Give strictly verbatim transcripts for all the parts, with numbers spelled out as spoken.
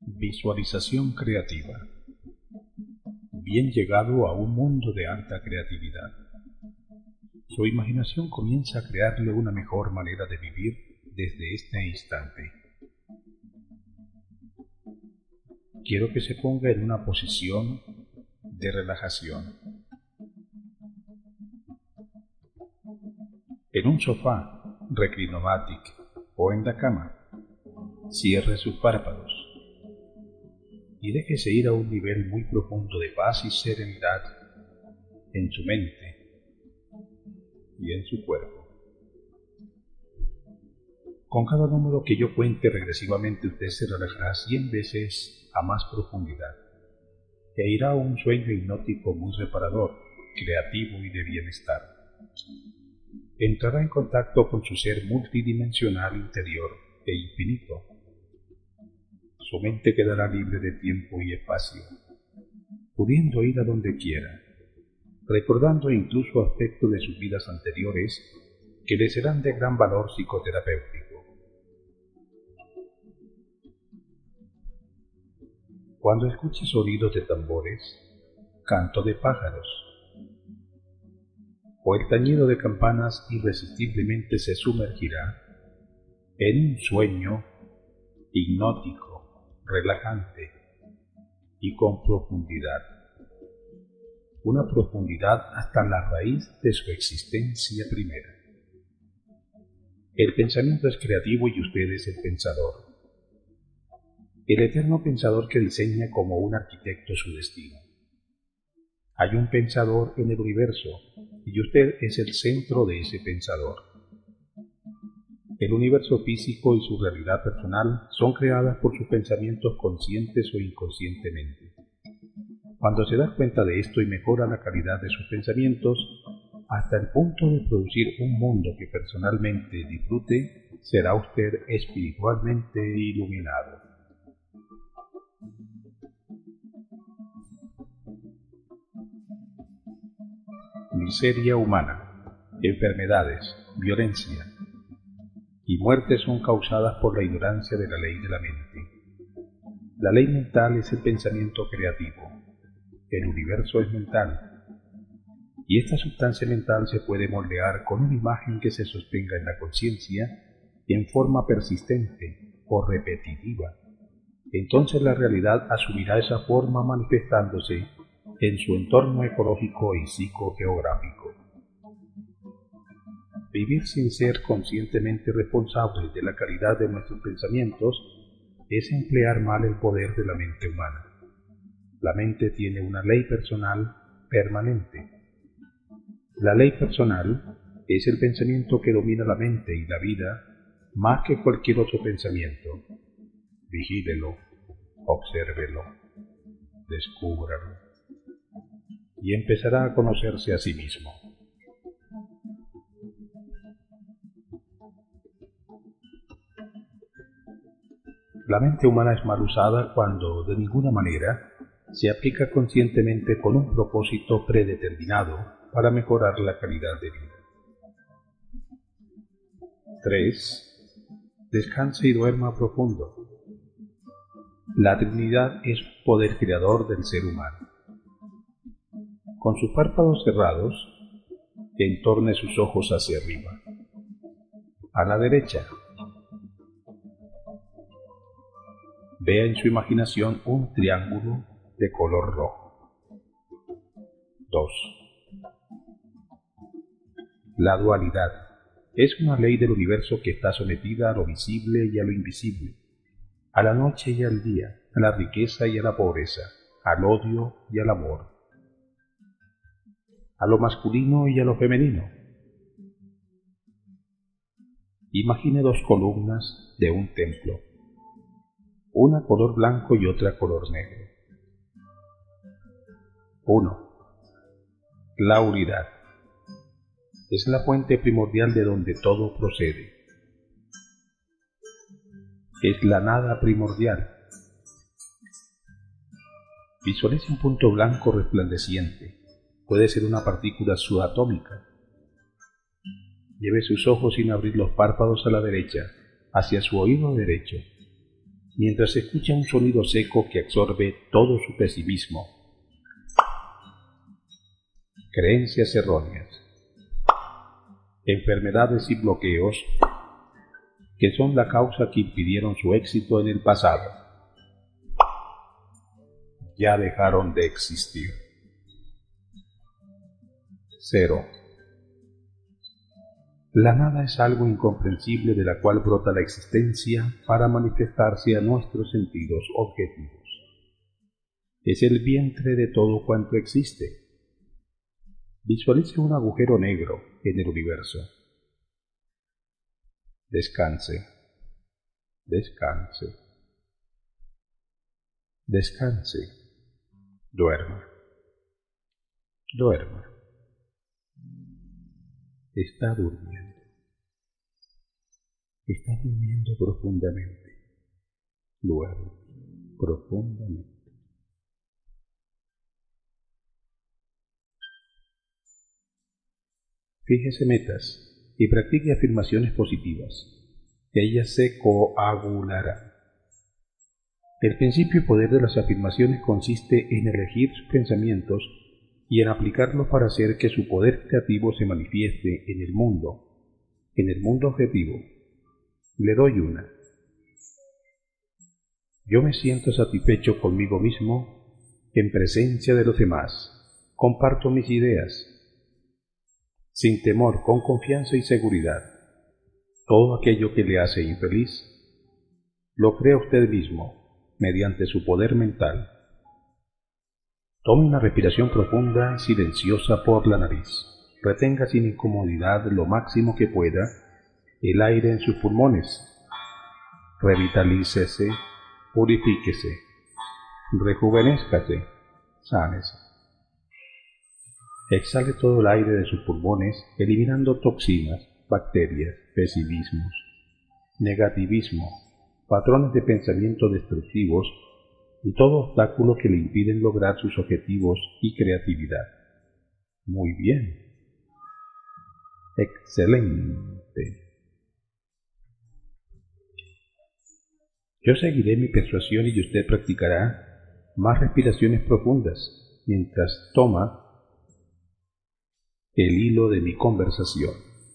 Visualización creativa. Bien llegado a un mundo de alta creatividad. Su imaginación comienza a crearle una mejor manera de vivir desde este instante. Quiero que se ponga en una posición de relajación. En un sofá, reclinomatic o en la cama, cierre sus párpados y déjese ir a un nivel muy profundo de paz y serenidad en su mente y en su cuerpo. Con cada número que yo cuente regresivamente, usted se relajará cien veces a más profundidad e irá a un sueño hipnótico muy reparador, creativo y de bienestar. Entrará en contacto con su ser multidimensional interior e infinito. Su mente quedará libre de tiempo y espacio, pudiendo ir a donde quiera, recordando incluso aspectos de sus vidas anteriores que le serán de gran valor psicoterapéutico. Cuando escuche sonidos de tambores, canto de pájaros o el tañido de campanas, irresistiblemente se sumergirá en un sueño hipnótico, relajante y con profundidad, una profundidad hasta la raíz de su existencia primera. El pensamiento es creativo y usted es el pensador, el eterno pensador que diseña como un arquitecto su destino. Hay un pensador en el universo y usted es el centro de ese pensador. El universo físico y su realidad personal son creadas por sus pensamientos conscientes o inconscientemente. Cuando se da cuenta de esto y mejora la calidad de sus pensamientos hasta el punto de producir un mundo que personalmente disfrute, será usted espiritualmente iluminado. Miseria humana, enfermedades, violencia y muerte son causadas por la ignorancia de la ley de la mente. La ley mental es el pensamiento creativo. El universo es mental. Y esta sustancia mental se puede moldear con una imagen que se sostenga en la conciencia en forma persistente o repetitiva. Entonces la realidad asumirá esa forma manifestándose en su entorno ecológico y psicogeográfico. Vivir sin ser conscientemente responsables de la calidad de nuestros pensamientos es emplear mal el poder de la mente humana. La mente tiene una ley personal permanente. La ley personal es el pensamiento que domina la mente y la vida más que cualquier otro pensamiento. Vigílelo, obsérvelo, descúbralo y empezará a conocerse a sí mismo. La mente humana es mal usada cuando, de ninguna manera, se aplica conscientemente con un propósito predeterminado para mejorar la calidad de vida. tres. Descanse y duerma profundo. La Trinidad es poder creador del ser humano. Con sus párpados cerrados, entorne sus ojos hacia arriba. A la derecha. Vea en su imaginación un triángulo de color rojo. dos. La dualidad es una ley del universo que está sometida a lo visible y a lo invisible, a la noche y al día, a la riqueza y a la pobreza, al odio y al amor, a lo masculino y a lo femenino. Imagine dos columnas de un templo, una color blanco y otra color negro. uno. La unidad es la fuente primordial de donde todo procede. Es la nada primordial. Visualice un punto blanco resplandeciente. Puede ser una partícula subatómica. Lleve sus ojos sin abrir los párpados a la derecha, hacia su oído derecho. mientras se escucha un sonido seco que absorbe todo su pesimismo. Creencias erróneas, enfermedades y bloqueos que son la causa que impidieron su éxito en el pasado, ya dejaron de existir. Cero. La nada es algo incomprensible de la cual brota la existencia para manifestarse a nuestros sentidos objetivos. Es el vientre de todo cuanto existe. Visualice un agujero negro en el universo. Descanse, descanse, descanse, duerma, duerma. Está durmiendo, está durmiendo profundamente, duerme profundamente. Fíjese metas y practique afirmaciones positivas. Ellas se coagularán. El principio y poder de las afirmaciones consiste en elegir sus pensamientos y en aplicarlos para hacer que su poder creativo se manifieste en el mundo, en el mundo objetivo. Le doy una. Yo me siento satisfecho conmigo mismo en presencia de los demás. Comparto mis ideas sin temor, con confianza y seguridad. Todo aquello que le hace infeliz, lo crea usted mismo, mediante su poder mental. Tome una respiración profunda, silenciosa por la nariz. Retenga sin incomodidad lo máximo que pueda el aire en sus pulmones. Revitalícese, purifíquese, rejuvenézcase, sánese. Exhale todo el aire de sus pulmones, eliminando toxinas, bacterias, pesimismos, negativismo, patrones de pensamiento destructivos y todo obstáculo que le impiden lograr sus objetivos y creatividad. Muy bien. Excelente. Yo seguiré mi persuasión y usted practicará más respiraciones profundas mientras toma el hilo de mi conversación.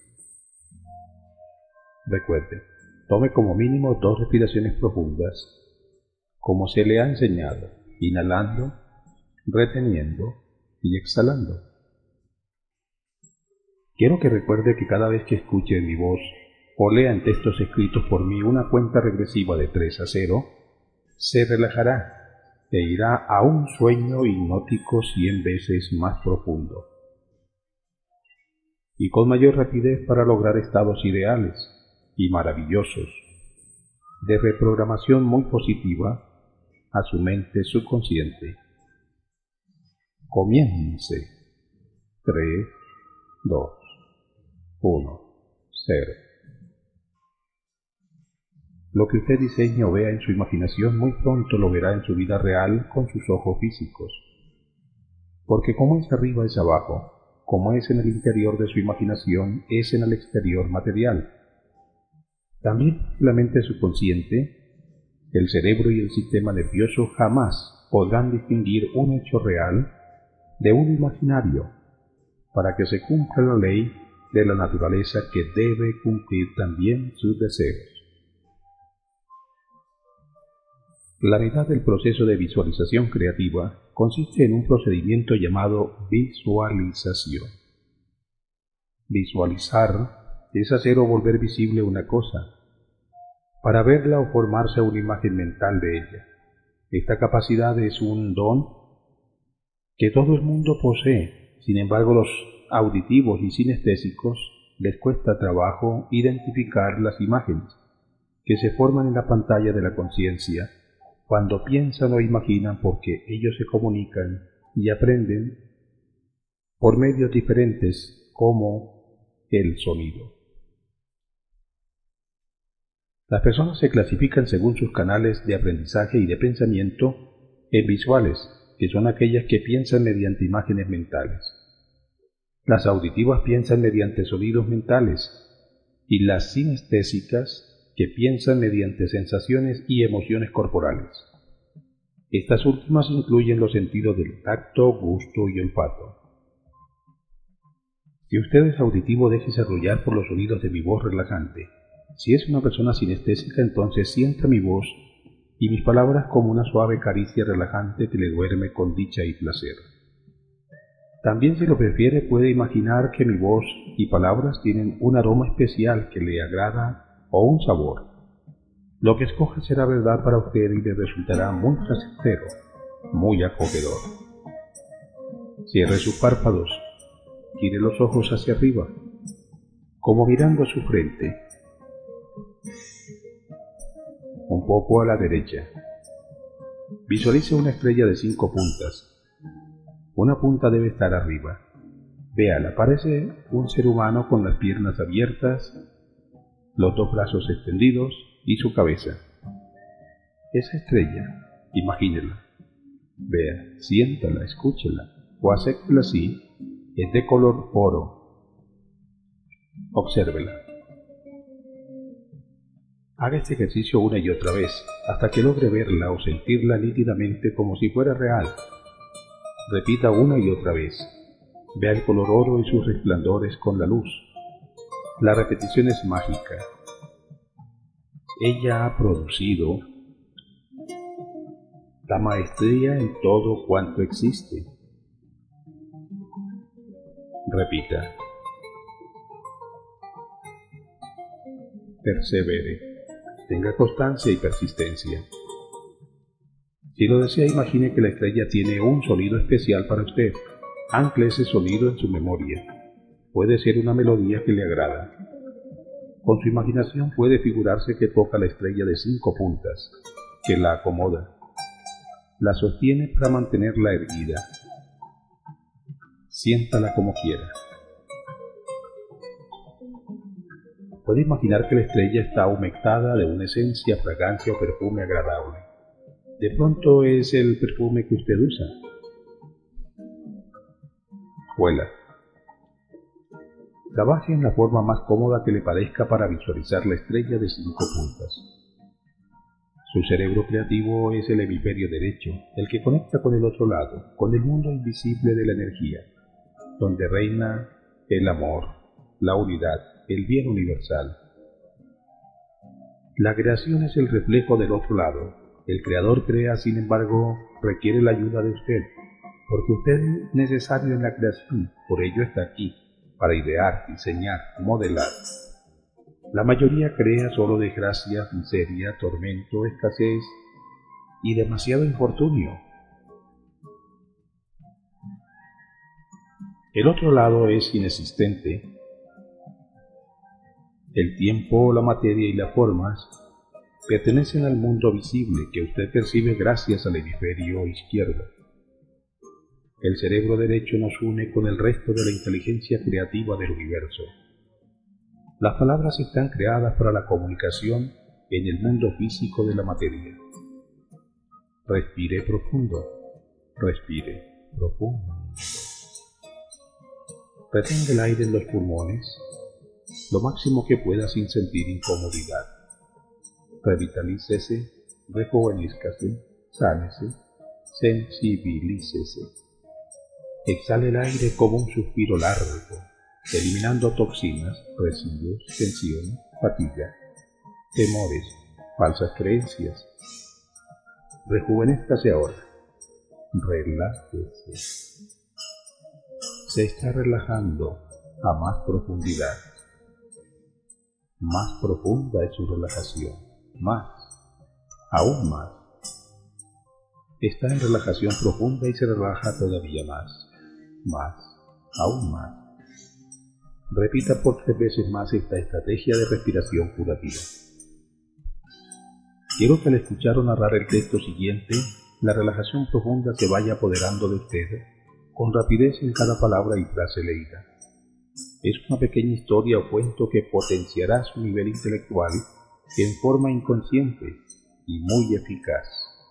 Recuerde, tome como mínimo dos respiraciones profundas, como se le ha enseñado, inhalando, reteniendo y exhalando. Quiero que recuerde que cada vez que escuche mi voz o lea en textos escritos por mí una cuenta regresiva de tres a cero, se relajará e irá a un sueño hipnótico cien veces más profundo y con mayor rapidez para lograr estados ideales y maravillosos de reprogramación muy positiva a su mente subconsciente. Comience. tres, dos, uno, cero. Lo que usted diseñe o vea en su imaginación muy pronto lo verá en su vida real con sus ojos físicos. Porque como es arriba es abajo, como es en el interior de su imaginación, es en el exterior material. También la mente subconsciente, el cerebro y el sistema nervioso jamás podrán distinguir un hecho real de un imaginario, para que se cumpla la ley de la naturaleza que debe cumplir también sus deseos. La mitad del proceso de visualización creativa consiste en un procedimiento llamado visualización. Visualizar es hacer o volver visible una cosa, para verla o formarse una imagen mental de ella. Esta capacidad es un don que todo el mundo posee. Sin embargo, los auditivos y sinestésicos les cuesta trabajo identificar las imágenes que se forman en la pantalla de la conciencia cuando piensan o imaginan, porque ellos se comunican y aprenden por medios diferentes como el sonido. Las personas se clasifican según sus canales de aprendizaje y de pensamiento en visuales, que son aquellas que piensan mediante imágenes mentales. Las auditivas piensan mediante sonidos mentales y las sinestésicas, que piensan mediante sensaciones y emociones corporales. Estas últimas incluyen los sentidos del tacto, gusto y olfato. Si usted es auditivo, déjese arrullar por los sonidos de mi voz relajante. Si es una persona sinestésica, entonces sienta mi voz y mis palabras como una suave caricia relajante que le duerme con dicha y placer. También, si lo prefiere, puede imaginar que mi voz y palabras tienen un aroma especial que le agrada o un sabor. Lo que escoja será verdad para usted y le resultará muy placentero, muy acogedor. Cierre sus párpados, gire los ojos hacia arriba, como mirando a su frente, un poco a la derecha. Visualice una estrella de cinco puntas. Una punta debe estar arriba. Véala, parece un ser humano con las piernas abiertas, los dos brazos extendidos y su cabeza. Esa estrella, imagínela, vea, siéntala, escúchela o acéptela así, es de color oro. Obsérvela. Haga este ejercicio una y otra vez, hasta que logre verla o sentirla nítidamente como si fuera real. Repita una y otra vez. Vea el color oro y sus resplandores con la luz. La repetición es mágica. Ella ha producido la maestría en todo cuanto existe. Repita. Persevere. Tenga constancia y persistencia. Si lo desea, imagine que la estrella tiene un sonido especial para usted. Ancle ese sonido en su memoria. Puede ser una melodía que le agrada. Con su imaginación puede figurarse que toca la estrella de cinco puntas, que la acomoda, la sostiene para mantenerla erguida. Siéntala como quiera. Puede imaginar que la estrella está humectada de una esencia, fragancia o perfume agradable. De pronto es el perfume que usted usa. Huela. Trabaje en la forma más cómoda que le parezca para visualizar la estrella de cinco puntas. Su cerebro creativo es el hemisferio derecho, el que conecta con el otro lado, con el mundo invisible de la energía, donde reina el amor, la unidad, el bien universal. La creación es el reflejo del otro lado. El creador crea, sin embargo, requiere la ayuda de usted, porque usted es necesario en la creación, por ello está aquí, para idear, diseñar, modelar. La mayoría crea solo desgracia, miseria, tormento, escasez y demasiado infortunio. El otro lado es inexistente. El tiempo, la materia y las formas pertenecen al mundo visible que usted percibe gracias al hemisferio izquierdo. El cerebro derecho nos une con el resto de la inteligencia creativa del universo. Las palabras están creadas para la comunicación en el mundo físico de la materia. Respire profundo, respire profundo. Retenga el aire en los pulmones, lo máximo que pueda sin sentir incomodidad. Revitalícese, rejuvenezcase, sánese, sensibilícese. Exhale el aire como un suspiro largo, eliminando toxinas, residuos, tensión, fatiga, temores, falsas creencias. Rejuvenézcase ahora. Relájese. Se está relajando a más profundidad. Más profunda es su relajación. Más. Aún más. Está en relajación profunda y se relaja todavía más. Más. Aún más. Repita por tres veces más esta estrategia de respiración curativa. Quiero que al escuchar o narrar el texto siguiente, la relajación profunda se vaya apoderando de usted con rapidez en cada palabra y frase leída. Es una pequeña historia o cuento que potenciará su nivel intelectual en forma inconsciente y muy eficaz.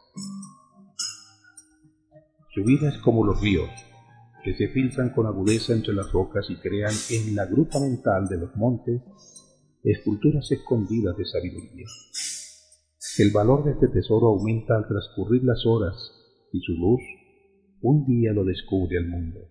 Su vida es como los ríos, que se filtran con agudeza entre las rocas y crean en la gruta mental de los montes esculturas escondidas de sabiduría. El valor de este tesoro aumenta al transcurrir las horas y su luz un día lo descubre al mundo.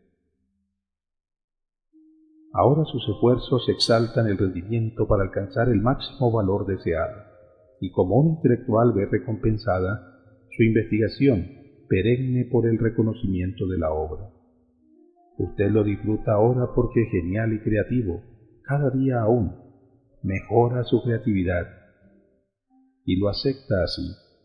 Ahora sus esfuerzos exaltan el rendimiento para alcanzar el máximo valor deseado, y como un intelectual ve recompensada su investigación perenne por el reconocimiento de la obra. Usted lo disfruta ahora porque es genial y creativo, cada día aún mejora su creatividad y lo acepta así.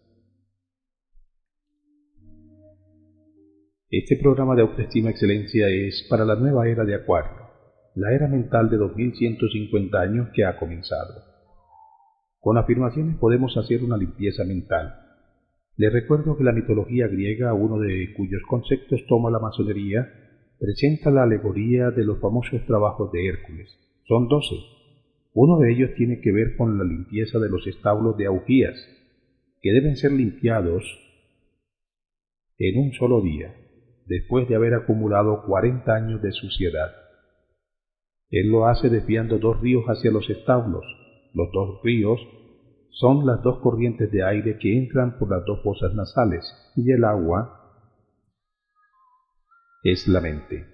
Este programa de autoestima excelencia es para la nueva era de Acuario, la era mental de dos mil ciento cincuenta años que ha comenzado. Con afirmaciones podemos hacer una limpieza mental. Les recuerdo que la mitología griega, uno de cuyos conceptos toma la masonería, presenta la alegoría de los famosos trabajos de Hércules. Son doce. Uno de ellos tiene que ver con la limpieza de los establos de Augías, que deben ser limpiados en un solo día, después de haber acumulado cuarenta años de suciedad. Él lo hace desviando dos ríos hacia los establos. Los dos ríos son las dos corrientes de aire que entran por las dos fosas nasales, y el agua es la mente.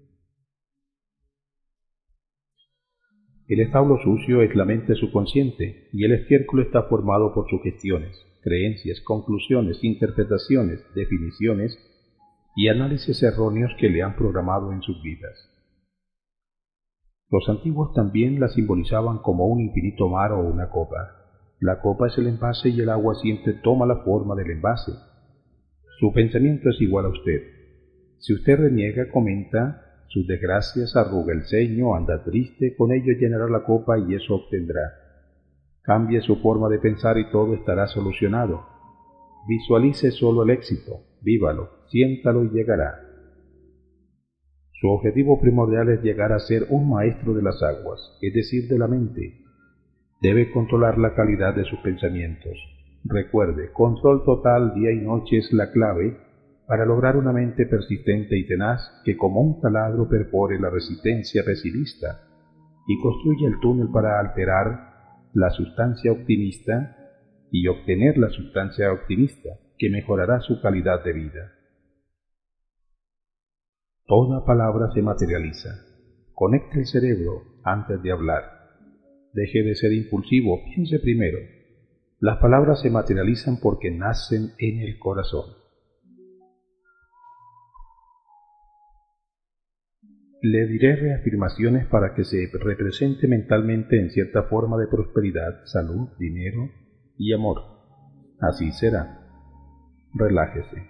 El establo sucio es la mente subconsciente, y el estiércol está formado por sugestiones, creencias, conclusiones, interpretaciones, definiciones y análisis erróneos que le han programado en sus vidas. Los antiguos también la simbolizaban como un infinito mar o una copa. La copa es el envase y el agua siempre toma la forma del envase. Su pensamiento es igual a usted. Si usted reniega, comenta sus desgracias, arruga el ceño, anda triste, con ello llenará la copa y eso obtendrá. Cambie su forma de pensar y todo estará solucionado. Visualice solo el éxito, vívalo, siéntalo y llegará. Su objetivo primordial es llegar a ser un maestro de las aguas, es decir, de la mente. Debe controlar la calidad de sus pensamientos. Recuerde, control total día y noche es la clave para lograr una mente persistente y tenaz que como un taladro perfore la resistencia pesimista y construya el túnel para alterar la sustancia optimista y obtener la sustancia optimista que mejorará su calidad de vida. Toda palabra se materializa. Conecte el cerebro antes de hablar. Deje de ser impulsivo, piense primero. Las palabras se materializan porque nacen en el corazón. Le diré reafirmaciones para que se represente mentalmente en cierta forma de prosperidad, salud, dinero y amor. Así será. Relájese.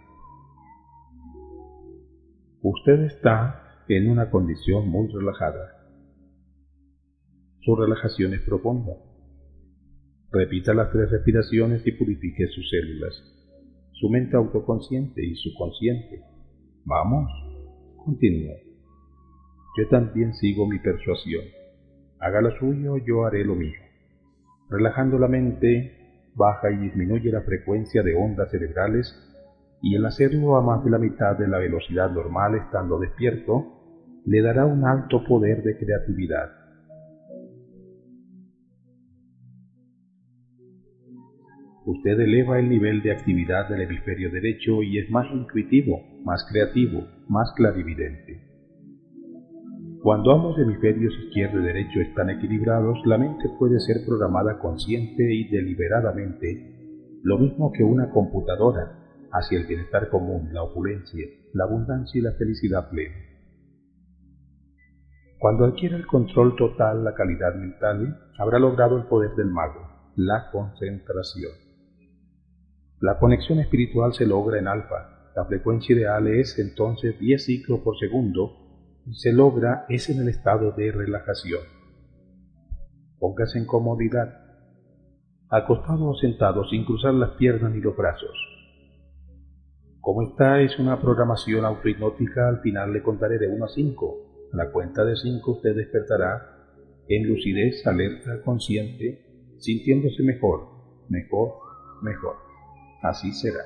Usted está en una condición muy relajada. Su relajación es profunda. Repita las tres respiraciones y purifique sus células, su mente autoconsciente y subconsciente. Vamos, continúe. Yo también sigo mi persuasión. Haga lo suyo, yo haré lo mío. Relajando la mente, baja y disminuye la frecuencia de ondas cerebrales y el hacerlo a más de la mitad de la velocidad normal estando despierto, le dará un alto poder de creatividad. Usted eleva el nivel de actividad del hemisferio derecho y es más intuitivo, más creativo, más clarividente. Cuando ambos hemisferios izquierdo y derecho están equilibrados, la mente puede ser programada consciente y deliberadamente, lo mismo que una computadora, hacia el bienestar común, la opulencia, la abundancia y la felicidad plena. Cuando adquiera el control total, la calidad mental, habrá logrado el poder del mago, la concentración. La conexión espiritual se logra en alfa. La frecuencia ideal es entonces diez ciclos por segundo y se logra es en el estado de relajación. Póngase en comodidad, acostado o sentado sin cruzar las piernas ni los brazos. Como esta es una programación autohipnótica, al final le contaré de uno a cinco. A la cuenta de cinco usted despertará en lucidez, alerta, consciente, sintiéndose mejor, mejor, mejor. Así será.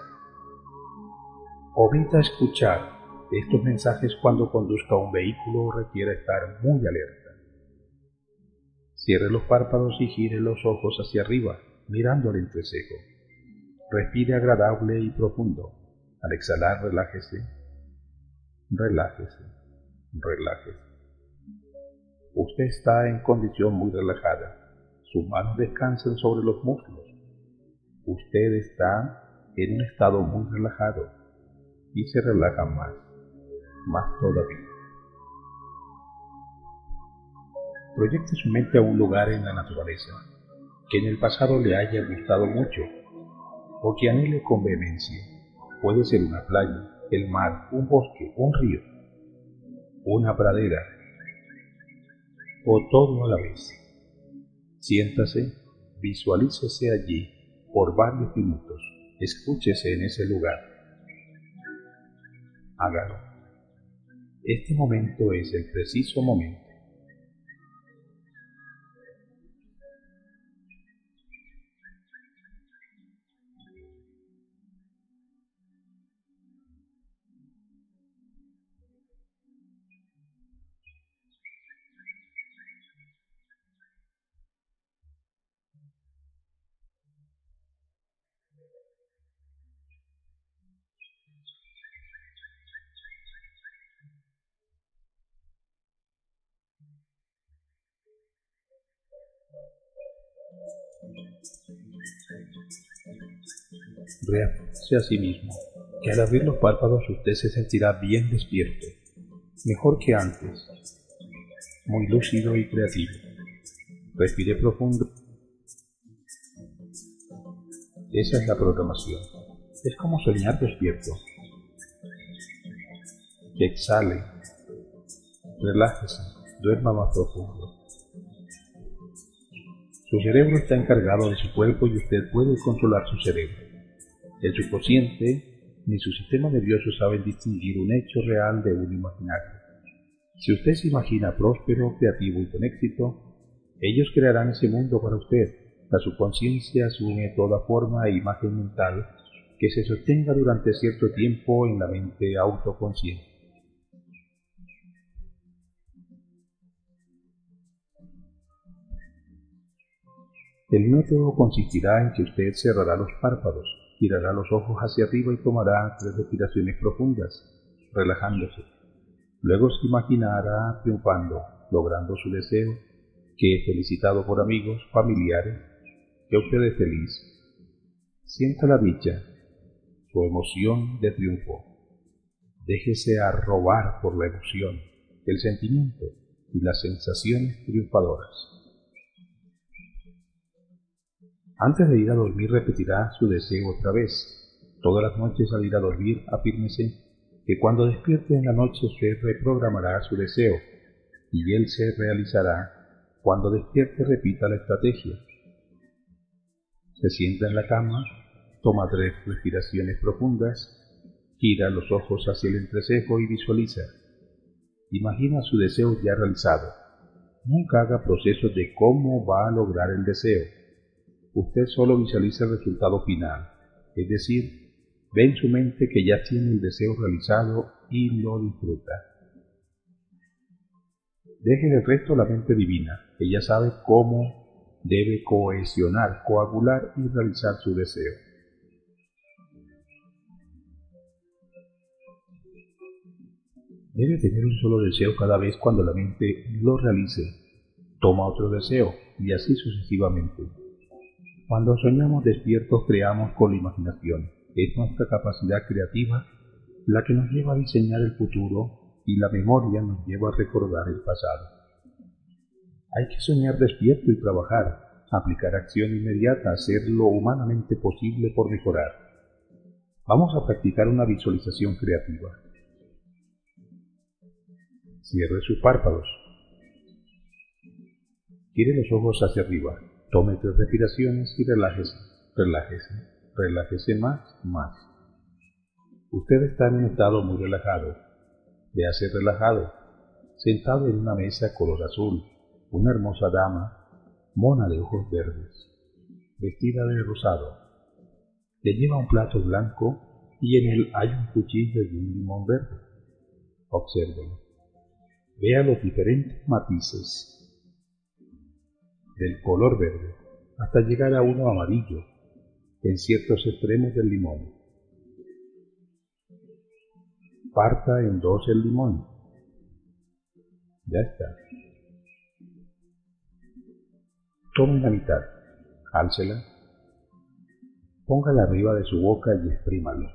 Omita escuchar estos mensajes cuando conduzca un vehículo o requiera estar muy alerta. Cierre los párpados y gire los ojos hacia arriba, mirando al entrecejo. Respire agradable y profundo. Al exhalar, relájese, relájese, relájese. Usted está en condición muy relajada. Sus manos descansan sobre los muslos. Usted está en un estado muy relajado y se relaja más, más todavía. Proyecte su mente a un lugar en la naturaleza que en el pasado le haya gustado mucho o que anhele con vehemencia. Puede ser una playa, el mar, un bosque, un río, una pradera o todo a la vez. Siéntase, visualícese allí por varios minutos, escúchese en ese lugar. Hágalo. Este momento es el preciso momento. Reafírmese a sí mismo que al abrir los párpados usted se sentirá bien despierto, mejor que antes, muy lúcido y creativo. Respire profundo. Esa es la programación. Es como soñar despierto. Que exhale, relájese, duerma más profundo. Su cerebro está encargado de su cuerpo y usted puede controlar su cerebro. El subconsciente ni su sistema nervioso saben distinguir un hecho real de uno imaginario. Si usted se imagina próspero, creativo y con éxito, ellos crearán ese mundo para usted. La subconsciencia asume toda forma e imagen mental que se sostenga durante cierto tiempo en la mente autoconsciente. El método consistirá en que usted cerrará los párpados, girará los ojos hacia arriba y tomará tres respiraciones profundas, relajándose. Luego se imaginará triunfando, logrando su deseo, que es felicitado por amigos, familiares, que usted es feliz. Sienta la dicha, su emoción de triunfo. Déjese arrobar por la emoción, el sentimiento y las sensaciones triunfadoras. Antes de ir a dormir repetirá su deseo otra vez. Todas las noches al ir a dormir afírmese que cuando despierte en la noche usted reprogramará su deseo y él se realizará. Cuando despierte repita la estrategia. Se sienta en la cama, toma tres respiraciones profundas, gira los ojos hacia el entrecejo y visualiza. Imagina su deseo ya realizado. Nunca haga procesos de cómo va a lograr el deseo. Usted solo visualiza el resultado final, es decir, ve en su mente que ya tiene el deseo realizado y lo disfruta. Deje el resto a la mente divina, que ya sabe cómo debe cohesionar, coagular y realizar su deseo. Debe tener un solo deseo cada vez cuando la mente lo realice. Toma otro deseo y así sucesivamente. Cuando soñamos despiertos creamos con la imaginación. Es nuestra capacidad creativa la que nos lleva a diseñar el futuro y la memoria nos lleva a recordar el pasado. Hay que soñar despierto y trabajar, aplicar acción inmediata, hacer lo humanamente posible por mejorar. Vamos a practicar una visualización creativa. Cierre sus párpados. Gire los ojos hacia arriba. Tome tres respiraciones y relájese, relájese, relájese más, más. Usted está en un estado muy relajado. Véase relajado, sentado en una mesa color azul, una hermosa dama, mona de ojos verdes, vestida de rosado. Le lleva un plato blanco y en él hay un cuchillo y un limón verde. Obsérvelo. Vea los diferentes matices. del color verde, hasta llegar a uno amarillo, en ciertos extremos del limón. Parta en dos el limón. Ya está. Tome la mitad, álcela, póngala arriba de su boca y exprímalo.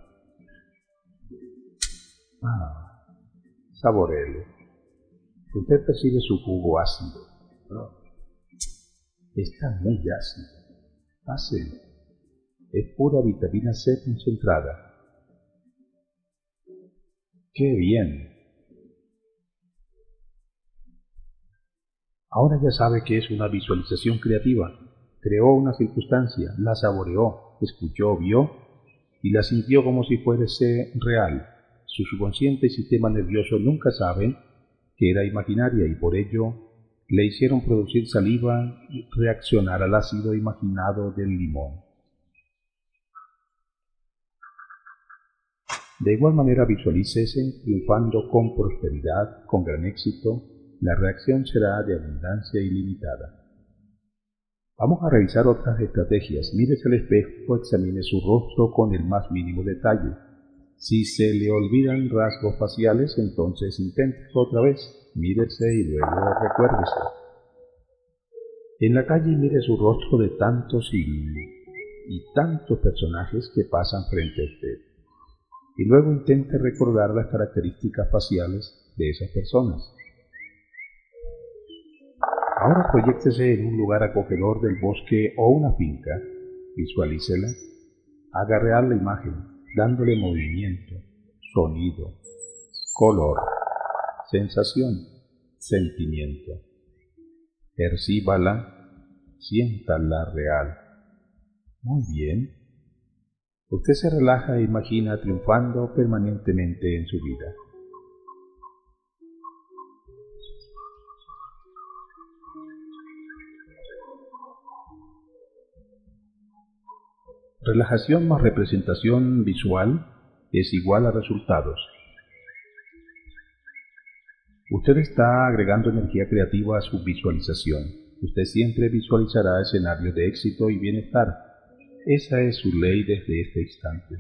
Ah, saboréelo. Usted percibe su jugo ácido. Oh, está muy ácido. Páselo. Es pura vitamina C concentrada. ¡Qué bien! Ahora ya sabe que es una visualización creativa. Creó una circunstancia, la saboreó, escuchó, vio y la sintió como si fuese real. Su subconsciente y sistema nervioso nunca saben que era imaginaria y por ello le hicieron producir saliva y reaccionar al ácido imaginado del limón. De igual manera visualícese triunfando con prosperidad, con gran éxito. La reacción será de abundancia ilimitada. Vamos a revisar otras estrategias. Mírese al espejo, examine su rostro con el más mínimo detalle. Si se le olvidan rasgos faciales, entonces inténtelo otra vez. Mírese y luego recuérdese. En la calle mire su rostro de tantos y, y tantos personajes que pasan frente a usted. Y luego intente recordar las características faciales de esas personas. Ahora proyéctese en un lugar acogedor del bosque o una finca. Visualícela. Haga real la imagen, dándole movimiento, sonido, color, sensación, sentimiento. Percíbala, siéntala real. Muy bien. Usted se relaja e imagina triunfando permanentemente en su vida. Relajación más representación visual es igual a resultados. Usted está agregando energía creativa a su visualización. Usted siempre visualizará escenarios de éxito y bienestar. Esa es su ley desde este instante.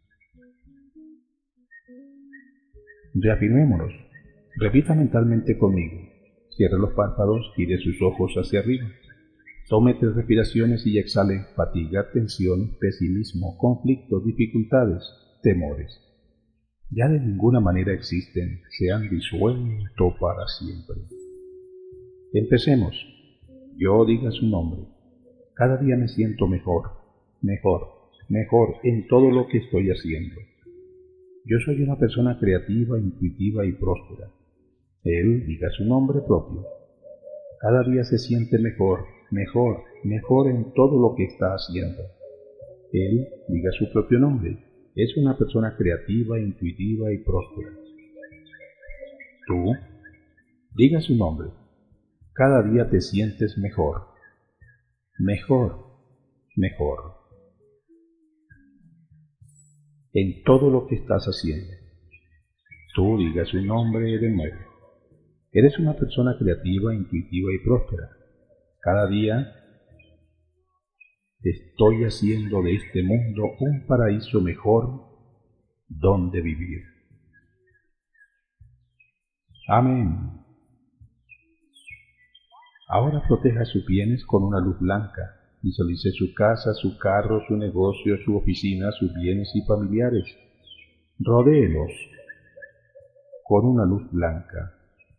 Reafirmémonos. Repita mentalmente conmigo. Cierre los párpados, gire sus ojos hacia arriba. Tome tres respiraciones y exhale fatiga, tensión, pesimismo, conflictos, dificultades, temores. Ya de ninguna manera existen, se han disuelto para siempre. Empecemos. Yo diga su nombre. Cada día me siento mejor, mejor, mejor en todo lo que estoy haciendo. Yo soy una persona creativa, intuitiva y próspera. Él diga su nombre propio. Cada día se siente mejor, mejor, mejor en todo lo que está haciendo. Él diga su propio nombre. Es una persona creativa, intuitiva y próspera. Tú, diga su nombre. Cada día te sientes mejor, mejor, mejor. En todo lo que estás haciendo. Tú diga su nombre de nuevo. Eres una persona creativa, intuitiva y próspera. Cada día estoy haciendo de este mundo un paraíso mejor donde vivir. Amén. Ahora proteja sus bienes con una luz blanca. Visualice su casa, su carro, su negocio, su oficina, sus bienes y familiares. Rodéelos con una luz blanca.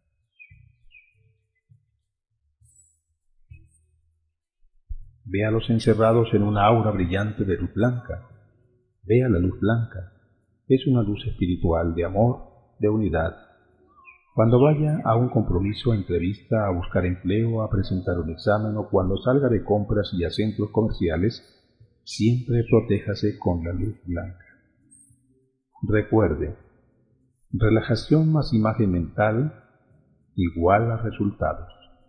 Véalos encerrados en una aura brillante de luz blanca. Vea la luz blanca. Es una luz espiritual de amor, de unidad. Cuando vaya a un compromiso, entrevista, a buscar empleo, a presentar un examen o cuando salga de compras y a centros comerciales, siempre protéjase con la luz blanca. Recuerde, relajación más imagen mental igual a resultados.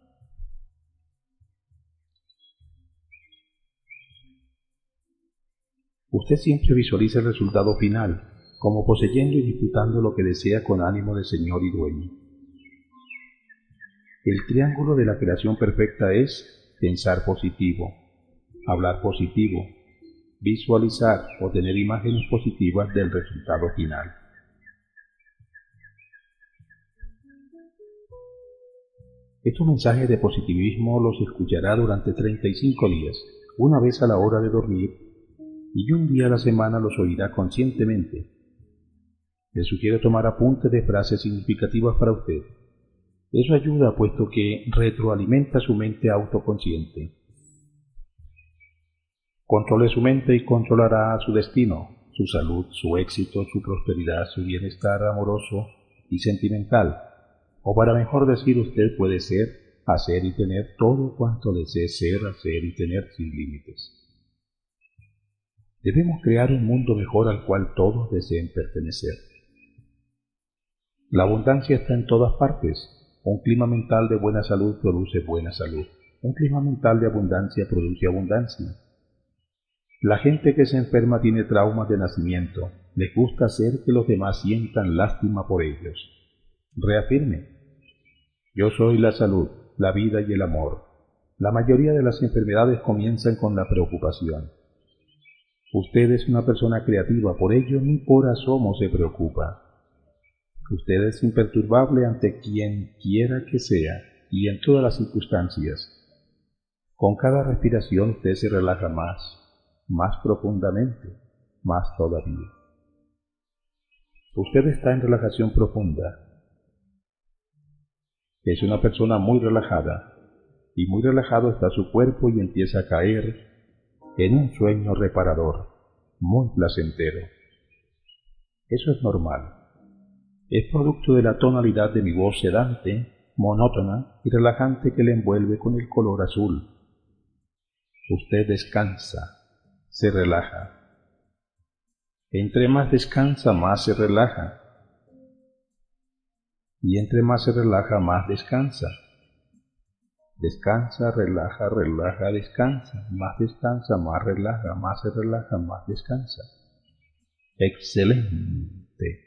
Usted siempre visualiza el resultado final, como poseyendo y disfrutando lo que desea con ánimo de señor y dueño. El triángulo de la creación perfecta es pensar positivo, hablar positivo, visualizar o tener imágenes positivas del resultado final. Estos mensajes de positivismo los escuchará durante treinta y cinco días, una vez a la hora de dormir, y un día a la semana los oirá conscientemente. Le sugiero tomar apuntes de frases significativas para usted. Eso ayuda puesto que retroalimenta su mente autoconsciente. Controle su mente y controlará su destino, su salud, su éxito, su prosperidad, su bienestar amoroso y sentimental. O para mejor decir, usted puede ser, hacer y tener todo cuanto desee ser, hacer y tener sin límites. Debemos crear un mundo mejor al cual todos deseen pertenecer. La abundancia está en todas partes. Un clima mental de buena salud produce buena salud. Un clima mental de abundancia produce abundancia. La gente que se enferma tiene traumas de nacimiento. Les gusta hacer que los demás sientan lástima por ellos. Reafirme. Yo soy la salud, la vida y el amor. La mayoría de las enfermedades comienzan con la preocupación. Usted es una persona creativa, por ello ni por asomo se preocupa. Usted es imperturbable ante quien quiera que sea y en todas las circunstancias. Con cada respiración usted se relaja más, más profundamente, más todavía. Usted está en relajación profunda. Es una persona muy relajada, y muy relajado está su cuerpo y empieza a caer en un sueño reparador, muy placentero. Eso es normal. Es producto de la tonalidad de mi voz sedante, monótona y relajante que le envuelve con el color azul. Usted descansa, se relaja. Entre más descansa, más se relaja. Y entre más se relaja, más descansa. Descansa, relaja, relaja, descansa. Más descansa, más relaja, más se relaja, más descansa. Excelente.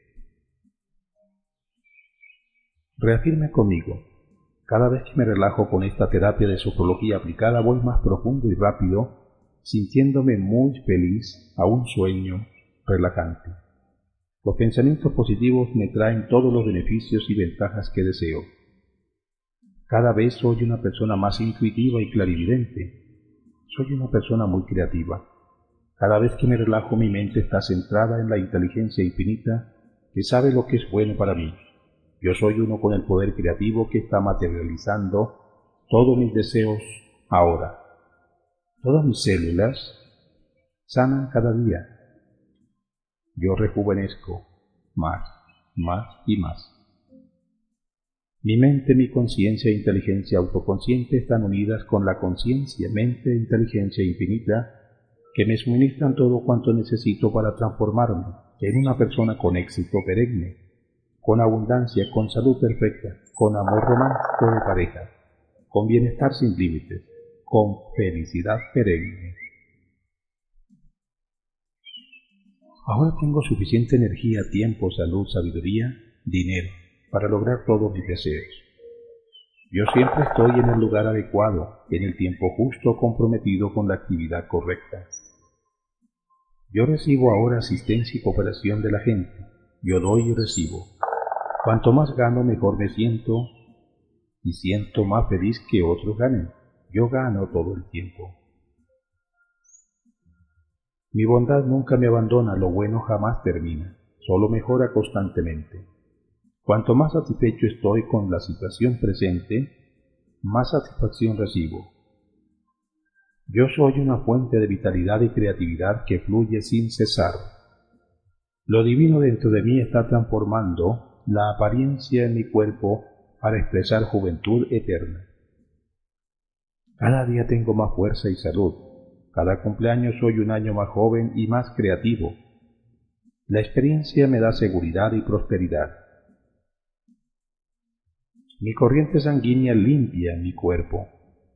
Reafirme conmigo. Cada vez que me relajo con esta terapia de sofrología aplicada, voy más profundo y rápido, sintiéndome muy feliz a un sueño relajante. Los pensamientos positivos me traen todos los beneficios y ventajas que deseo. Cada vez soy una persona más intuitiva y clarividente. Soy una persona muy creativa. Cada vez que me relajo, mi mente está centrada en la inteligencia infinita que sabe lo que es bueno para mí. Yo soy uno con el poder creativo que está materializando todos mis deseos ahora. Todas mis células sanan cada día. Yo rejuvenezco más, más y más. Mi mente, mi conciencia e inteligencia autoconsciente están unidas con la conciencia, mente e inteligencia infinita que me suministran todo cuanto necesito para transformarme en una persona con éxito perenne, con abundancia, con salud perfecta, con amor romántico de pareja, con bienestar sin límites, con felicidad perenne. Ahora tengo suficiente energía, tiempo, salud, sabiduría, dinero, para lograr todos mis deseos. Yo siempre estoy en el lugar adecuado, en el tiempo justo, comprometido con la actividad correcta. Yo recibo ahora asistencia y cooperación de la gente. Yo doy y recibo. Cuanto más gano, mejor me siento y siento más feliz que otros ganen. Yo gano todo el tiempo. Mi bondad nunca me abandona, lo bueno jamás termina, solo mejora constantemente. Cuanto más satisfecho estoy con la situación presente, más satisfacción recibo. Yo soy una fuente de vitalidad y creatividad que fluye sin cesar. Lo divino dentro de mí está transformando la apariencia en mi cuerpo para expresar juventud eterna. Cada día tengo más fuerza y salud. Cada cumpleaños soy un año más joven y más creativo. La experiencia me da seguridad y prosperidad. Mi corriente sanguínea limpia mi cuerpo,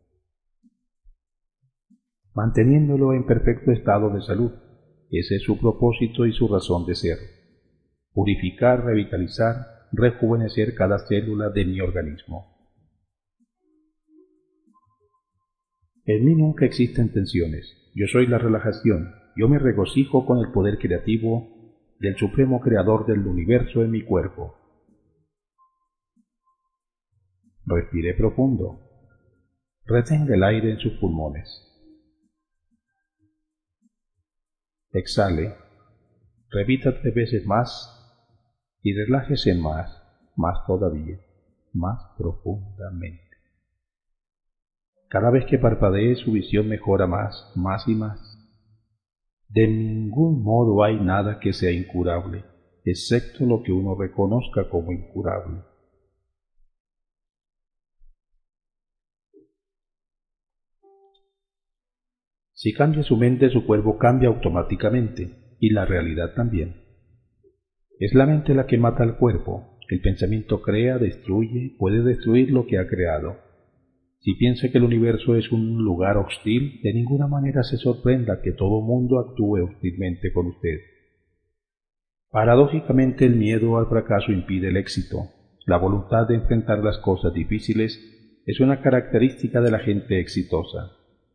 manteniéndolo en perfecto estado de salud. Ese es su propósito y su razón de ser. Purificar, revitalizar, rejuvenecer cada célula de mi organismo. En mí nunca existen tensiones. Yo soy la relajación. Yo me regocijo con el poder creativo del supremo creador del universo en mi cuerpo. Respire profundo. Retenga el aire en sus pulmones. Exhale. Repita tres veces más y relájese más, más todavía, más profundamente. Cada vez que parpadee su visión mejora más, más y más. De ningún modo hay nada que sea incurable, excepto lo que uno reconozca como incurable. Si cambia su mente, su cuerpo cambia automáticamente, y la realidad también. Es la mente la que mata al cuerpo. El pensamiento crea, destruye, puede destruir lo que ha creado. Si piensa que el universo es un lugar hostil, de ninguna manera se sorprenda que todo mundo actúe hostilmente con usted. Paradójicamente, el miedo al fracaso impide el éxito. La voluntad de enfrentar las cosas difíciles es una característica de la gente exitosa.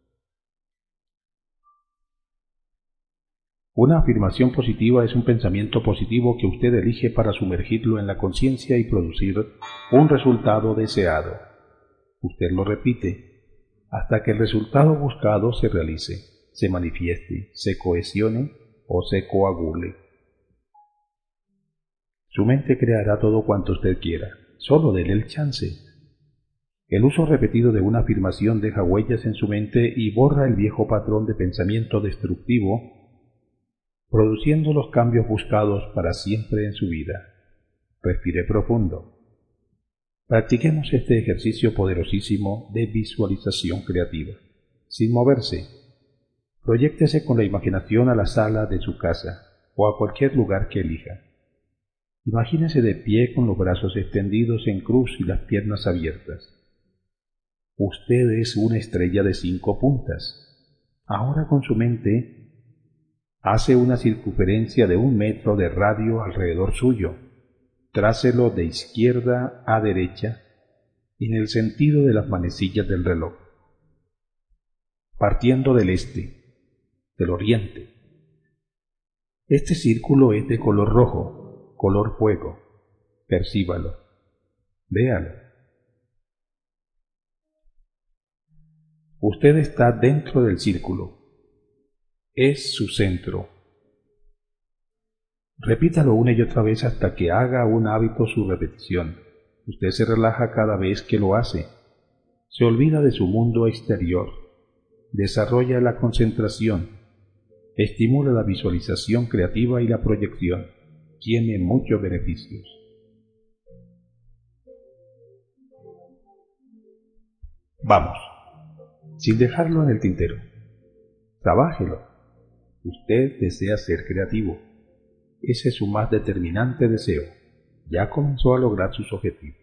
Una afirmación positiva es un pensamiento positivo que usted elige para sumergirlo en la conciencia y producir un resultado deseado. Usted lo repite hasta que el resultado buscado se realice, se manifieste, se cohesione o se coagule. Su mente creará todo cuanto usted quiera, solo déle el chance. El uso repetido de una afirmación deja huellas en su mente y borra el viejo patrón de pensamiento destructivo, produciendo los cambios buscados para siempre en su vida. Respire profundo. Practiquemos este ejercicio poderosísimo de visualización creativa. Sin moverse, proyéctese con la imaginación a la sala de su casa o a cualquier lugar que elija. Imagínese de pie con los brazos extendidos en cruz y las piernas abiertas. Usted es una estrella de cinco puntas. Ahora con su mente hace una circunferencia de un metro de radio alrededor suyo. Trácelo de izquierda a derecha en el sentido de las manecillas del reloj, partiendo del este, del oriente. Este círculo es de color rojo, color fuego. Percíbalo, véalo. Usted está dentro del círculo. Es su centro. Repítalo una y otra vez hasta que haga un hábito su repetición. Usted se relaja cada vez que lo hace. Se olvida de su mundo exterior. Desarrolla la concentración. Estimula la visualización creativa y la proyección. Tiene muchos beneficios. Vamos, sin dejarlo en el tintero. Trabájelo. Usted desea ser creativo. Ese es su más determinante deseo. Ya comenzó a lograr sus objetivos.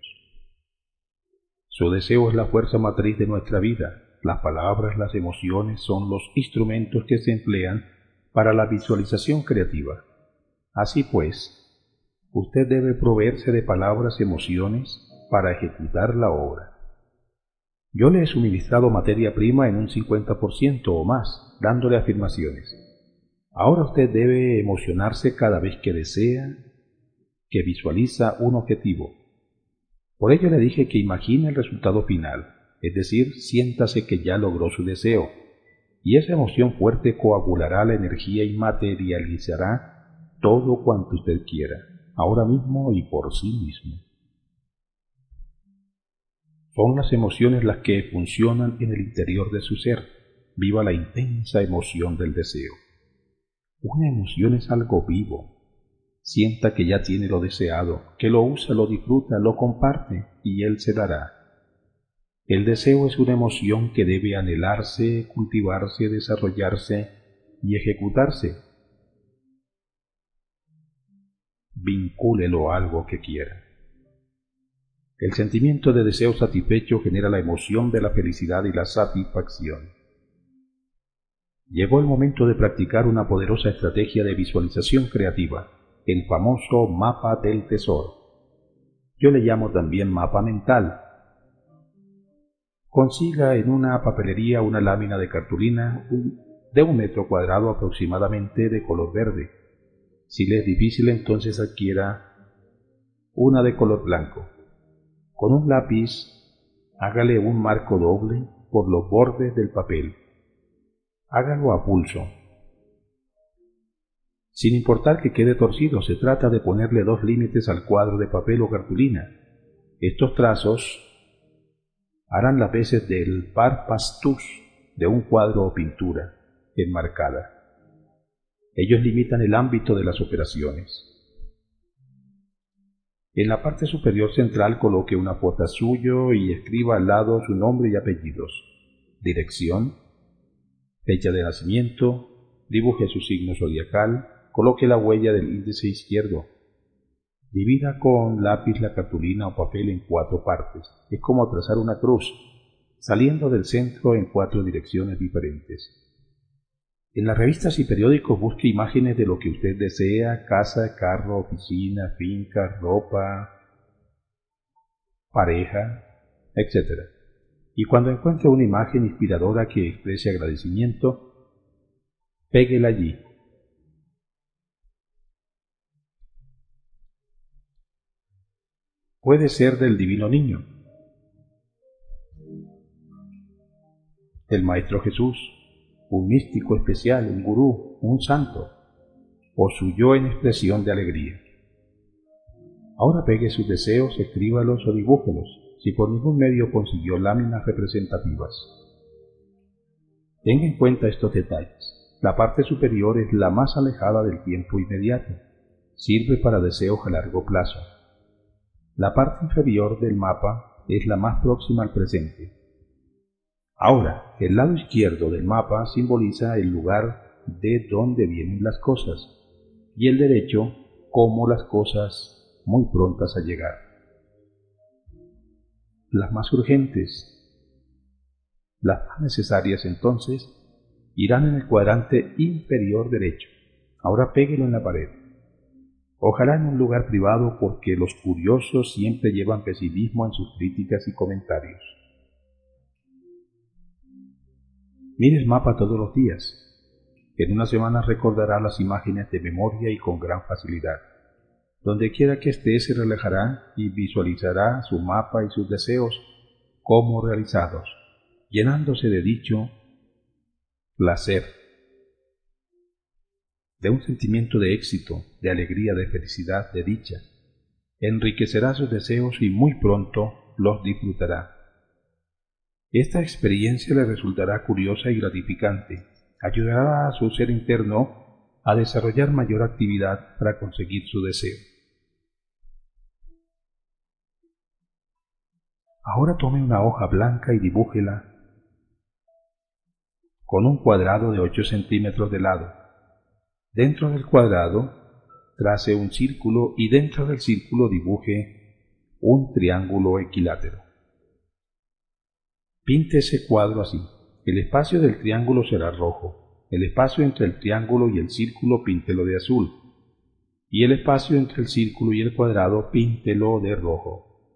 Su deseo es la fuerza matriz de nuestra vida. Las palabras, las emociones son los instrumentos que se emplean para la visualización creativa. Así pues, usted debe proveerse de palabras, emociones para ejecutar la obra. Yo le he suministrado materia prima en un cincuenta por ciento o más, dándole afirmaciones. Ahora usted debe emocionarse cada vez que desea, que visualiza un objetivo. Por ello le dije que imagine el resultado final, es decir, siéntase que ya logró su deseo, y esa emoción fuerte coagulará la energía y materializará todo cuanto usted quiera, ahora mismo y por sí mismo. Son las emociones las que funcionan en el interior de su ser. Viva la intensa emoción del deseo. Una emoción es algo vivo. Sienta que ya tiene lo deseado, que lo usa, lo disfruta, lo comparte y él se dará. El deseo es una emoción que debe anhelarse, cultivarse, desarrollarse y ejecutarse. Vincúlelo a algo que quiera. El sentimiento de deseo satisfecho genera la emoción de la felicidad y la satisfacción. Llegó el momento de practicar una poderosa estrategia de visualización creativa, el famoso mapa del tesoro. Yo le llamo también mapa mental. Consiga en una papelería una lámina de cartulina de un metro cuadrado aproximadamente de color verde. Si le es difícil, entonces adquiera una de color blanco. Con un lápiz, hágale un marco doble por los bordes del papel. Hágalo a pulso. Sin importar que quede torcido, se trata de ponerle dos límites al cuadro de papel o cartulina. Estos trazos harán las veces del par pastus de un cuadro o pintura enmarcada. Ellos limitan el ámbito de las operaciones. En la parte superior central coloque una foto suyo y escriba al lado su nombre y apellidos, dirección, fecha de nacimiento, dibuje su signo zodiacal, coloque la huella del índice izquierdo. Divida con lápiz la cartulina o papel en cuatro partes. Es como trazar una cruz, saliendo del centro en cuatro direcciones diferentes. En las revistas y periódicos busque imágenes de lo que usted desea: casa, carro, oficina, finca, ropa, pareja, etcétera. Y cuando encuentre una imagen inspiradora que exprese agradecimiento, péguela allí. Puede ser del Divino Niño, del Maestro Jesús, un místico especial, un gurú, un santo, o su yo en expresión de alegría. Ahora pegue sus deseos, escríbalos o dibújelos, si por ningún medio consiguió láminas representativas. Tenga en cuenta estos detalles. La parte superior es la más alejada del tiempo inmediato. Sirve para deseos a largo plazo. La parte inferior del mapa es la más próxima al presente. Ahora, el lado izquierdo del mapa simboliza el lugar de donde vienen las cosas, y el derecho como las cosas muy prontas a llegar. Las más urgentes, las más necesarias entonces, irán en el cuadrante inferior derecho. Ahora péguelo en la pared. Ojalá en un lugar privado, porque los curiosos siempre llevan pesimismo en sus críticas y comentarios. Mire el mapa todos los días. En una semana recordará las imágenes de memoria y con gran facilidad. Donde quiera que esté se relajará y visualizará su mapa y sus deseos como realizados, llenándose de dicho placer, de un sentimiento de éxito, de alegría, de felicidad, de dicha. Enriquecerá sus deseos y muy pronto los disfrutará. Esta experiencia le resultará curiosa y gratificante. Ayudará a su ser interno a desarrollar mayor actividad para conseguir su deseo. Ahora tome una hoja blanca y dibújela con un cuadrado de ocho centímetros de lado. Dentro del cuadrado, trace un círculo y dentro del círculo dibuje un triángulo equilátero. Pinte ese cuadro así. El espacio del triángulo será rojo. El espacio entre el triángulo y el círculo píntelo de azul. Y el espacio entre el círculo y el cuadrado píntelo de rojo.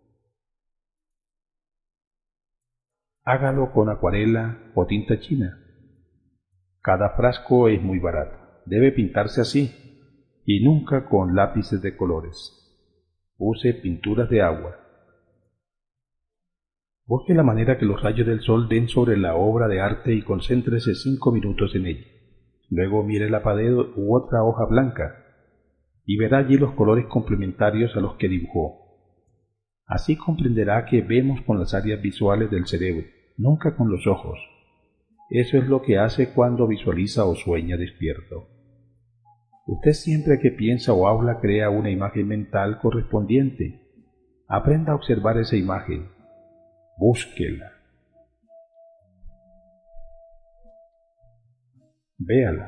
Hágalo con acuarela o tinta china. Cada frasco es muy barato. Debe pintarse así, y nunca con lápices de colores. Use pinturas de agua. Busque la manera que los rayos del sol den sobre la obra de arte y concéntrese cinco minutos en ella. Luego mire la pared u otra hoja blanca y verá allí los colores complementarios a los que dibujó. Así comprenderá que vemos con las áreas visuales del cerebro, nunca con los ojos. Eso es lo que hace cuando visualiza o sueña despierto. Usted siempre que piensa o habla crea una imagen mental correspondiente. Aprenda a observar esa imagen. Búsquela. Véala.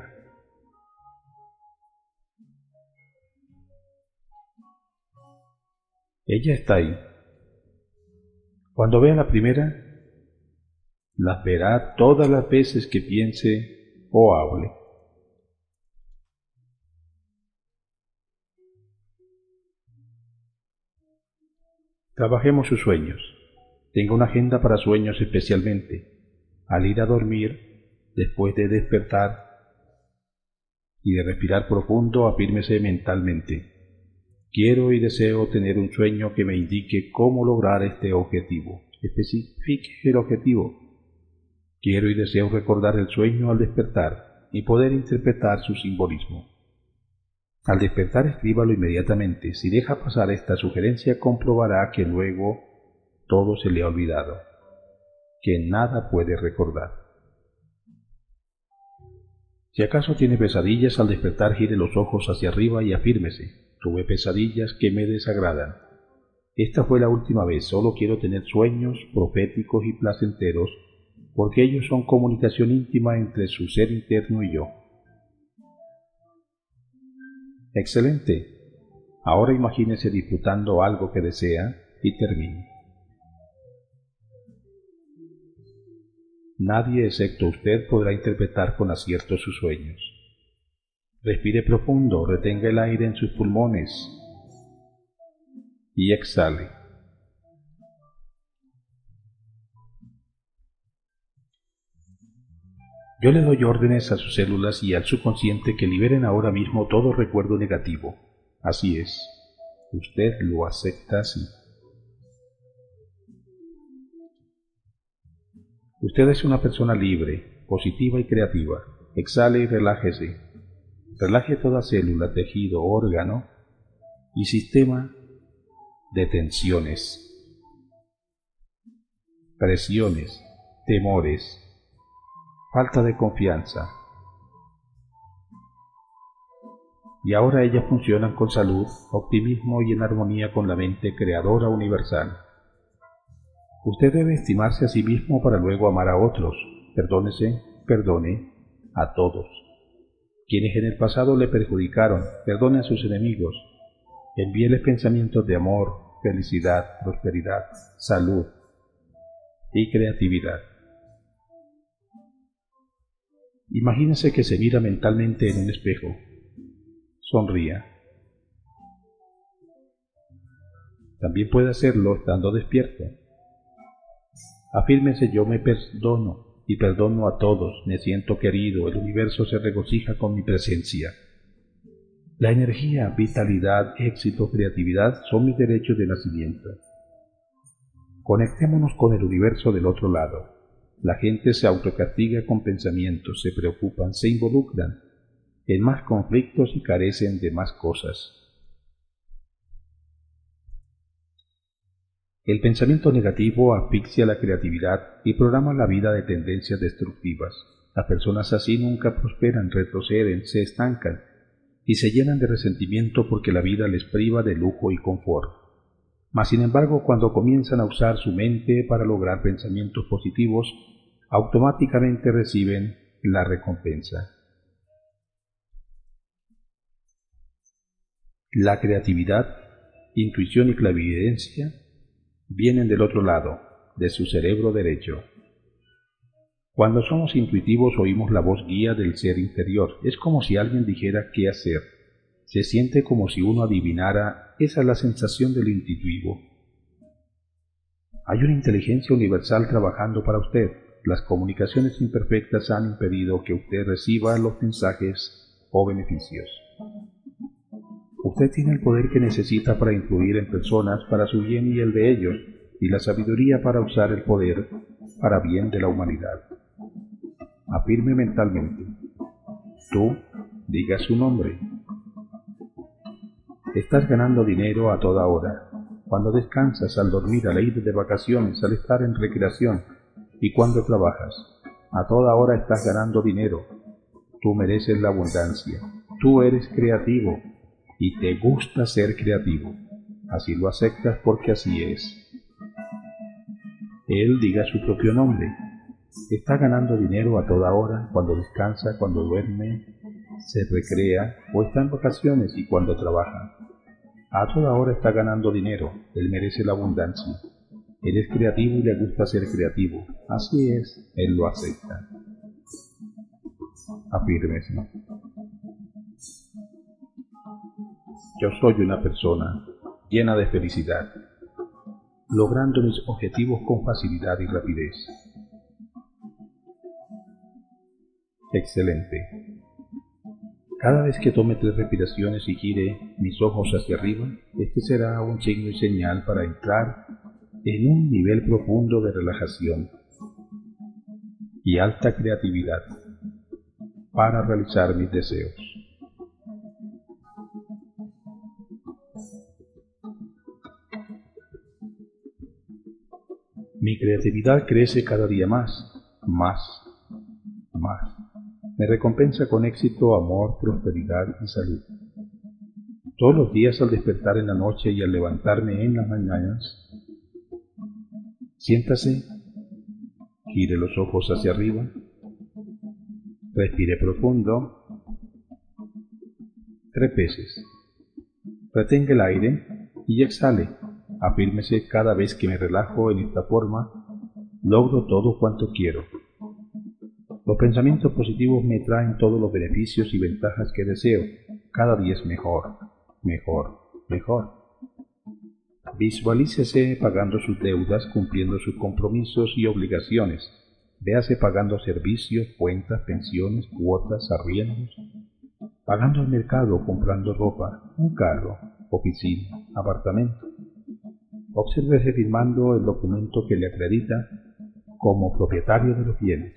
Ella está ahí. Cuando vea la primera, las verá todas las veces que piense o hable. Trabajemos sus sueños. Tenga una agenda para sueños especialmente. Al ir a dormir, después de despertar y de respirar profundo, afírmese mentalmente: quiero y deseo tener un sueño que me indique cómo lograr este objetivo. Especifique el objetivo. Quiero y deseo recordar el sueño al despertar y poder interpretar su simbolismo. Al despertar, escríbalo inmediatamente. Si deja pasar esta sugerencia, comprobará que luego todo se le ha olvidado, que nada puede recordar. Si acaso tiene pesadillas, al despertar gire los ojos hacia arriba y afírmese: tuve pesadillas que me desagradan. Esta fue la última vez. Solo quiero tener sueños proféticos y placenteros, porque ellos son comunicación íntima entre su ser interno y yo. Excelente. Ahora imagínese disfrutando algo que desea y termine. Nadie excepto usted podrá interpretar con acierto sus sueños. Respire profundo, retenga el aire en sus pulmones y exhale. Yo le doy órdenes a sus células y al subconsciente que liberen ahora mismo todo recuerdo negativo. Así es. Usted lo acepta así. Usted es una persona libre, positiva y creativa. Exhale y relájese. Relaje toda célula, tejido, órgano y sistema de tensiones, presiones, temores, falta de confianza. Y ahora ellas funcionan con salud, optimismo y en armonía con la mente creadora universal. Usted debe estimarse a sí mismo para luego amar a otros. Perdónese, perdone a todos. Quienes en el pasado le perjudicaron, perdone a sus enemigos. Envíeles pensamientos de amor, felicidad, prosperidad, salud y creatividad. Imagínese que se mira mentalmente en un espejo. Sonría. También puede hacerlo estando despierto. Afírmese: yo me perdono y perdono a todos, me siento querido, el universo se regocija con mi presencia. La energía, vitalidad, éxito, creatividad son mis derechos de nacimiento. Conectémonos con el universo del otro lado. La gente se autocastiga con pensamientos, se preocupan, se involucran en más conflictos y carecen de más cosas. El pensamiento negativo asfixia la creatividad y programa la vida de tendencias destructivas. Las personas así nunca prosperan, retroceden, se estancan y se llenan de resentimiento porque la vida les priva de lujo y confort. Mas, sin embargo, cuando comienzan a usar su mente para lograr pensamientos positivos, automáticamente reciben la recompensa. La creatividad, intuición y clarividencia vienen del otro lado, de su cerebro derecho. Cuando somos intuitivos oímos la voz guía del ser interior. Es como si alguien dijera qué hacer. Se siente como si uno adivinara. Esa es la sensación del intuitivo. Hay una inteligencia universal trabajando para usted. Las comunicaciones imperfectas han impedido que usted reciba los mensajes o beneficios. Usted tiene el poder que necesita para influir en personas para su bien y el de ellos, y la sabiduría para usar el poder para bien de la humanidad. Afirme mentalmente. Tú, diga su nombre. Estás ganando dinero a toda hora. Cuando descansas, al dormir, al ir de vacaciones, al estar en recreación y cuando trabajas. A toda hora estás ganando dinero. Tú mereces la abundancia. Tú eres creativo y te gusta ser creativo. Así lo aceptas porque así es. Él diga su propio nombre. Está ganando dinero a toda hora, cuando descansa, cuando duerme, se recrea o está en vacaciones y cuando trabaja. A toda hora está ganando dinero. Él merece la abundancia. Él es creativo y le gusta ser creativo. Así es, él lo acepta. Afírmese. Yo soy una persona llena de felicidad. logrando mis objetivos con facilidad y rapidez. Excelente. Cada vez que tome tres respiraciones y gire mis ojos hacia arriba, este será un signo y señal para entrar en un nivel profundo de relajación y alta creatividad para realizar mis deseos. Mi creatividad crece cada día más, más, más. Me recompensa con éxito, amor, prosperidad y salud. Todos los días al despertar en la noche y al levantarme en las mañanas, siéntase, gire los ojos hacia arriba, respire profundo, tres veces, retenga el aire y exhale. Afírmese: cada vez que me relajo en esta forma, logro todo cuanto quiero. Los pensamientos positivos me traen todos los beneficios y ventajas que deseo. Cada día es mejor, mejor, mejor. Visualícese pagando sus deudas, cumpliendo sus compromisos y obligaciones. Véase pagando servicios, cuentas, pensiones, cuotas, arriendos, pagando el mercado, comprando ropa, un carro, oficina, apartamento. Obsérvese firmando el documento que le acredita como propietario de los bienes.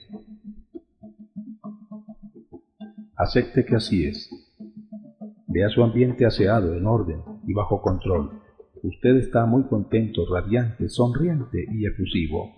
Acepte que así es. Vea su ambiente aseado, en orden y bajo control. Usted está muy contento, radiante, sonriente y efusivo.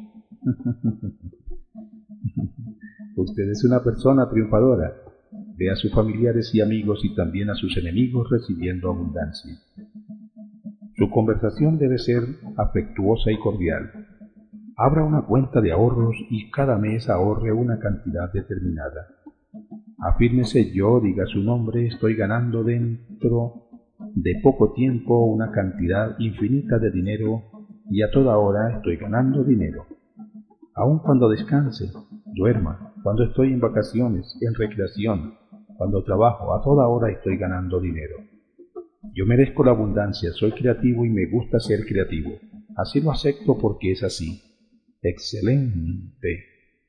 Usted es una persona triunfadora. Ve a sus familiares y amigos y también a sus enemigos recibiendo abundancia. Su conversación debe ser afectuosa y cordial. Abra una cuenta de ahorros y cada mes ahorre una cantidad determinada. Afírmese: yo, diga su nombre, estoy ganando dentro de poco tiempo una cantidad infinita de dinero y a toda hora estoy ganando dinero. Aun cuando descanse, duerma, cuando estoy en vacaciones, en recreación, cuando trabajo, a toda hora estoy ganando dinero. Yo merezco la abundancia, soy creativo y me gusta ser creativo. Así lo acepto porque es así. Excelente.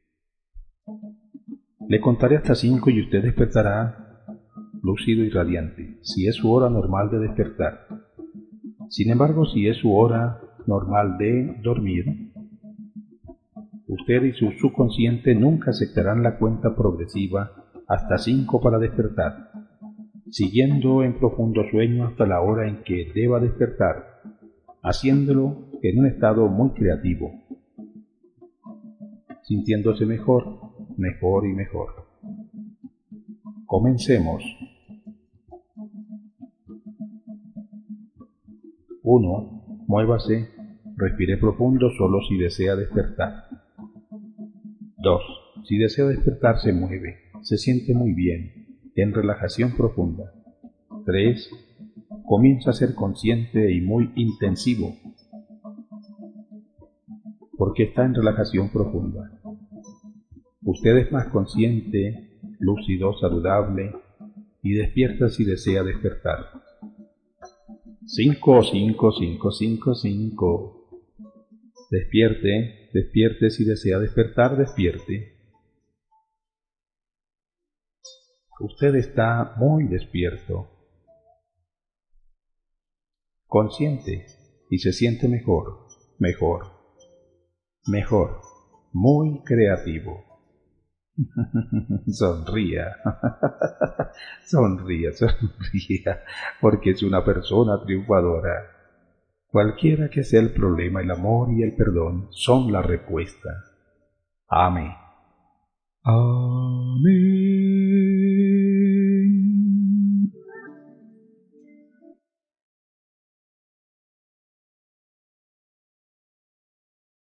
Le contaré hasta cinco y usted despertará lúcido y radiante, si es su hora normal de despertar. Sin embargo, si es su hora normal de dormir, usted y su subconsciente nunca aceptarán la cuenta progresiva hasta cinco para despertar, siguiendo en profundo sueño hasta la hora en que deba despertar, haciéndolo en un estado muy creativo, sintiéndose mejor, mejor y mejor. Comencemos. uno. Muévase, respire profundo solo si desea despertar. dos. Si desea despertar, se mueve, se siente muy bien, en relajación profunda. tres. Comienza a ser consciente y muy intensivo, porque está en relajación profunda. Usted es más consciente, lúcido, saludable y despierta si desea despertar. cinco, cinco, cinco, cinco, cinco. Despierte, despierte si desea despertar, despierte. Usted está muy despierto, consciente y se siente mejor, mejor, mejor, muy creativo. Sonría, sonría, sonría, porque es una persona triunfadora. Cualquiera que sea el problema, el amor y el perdón son la respuesta. Ame. Ah.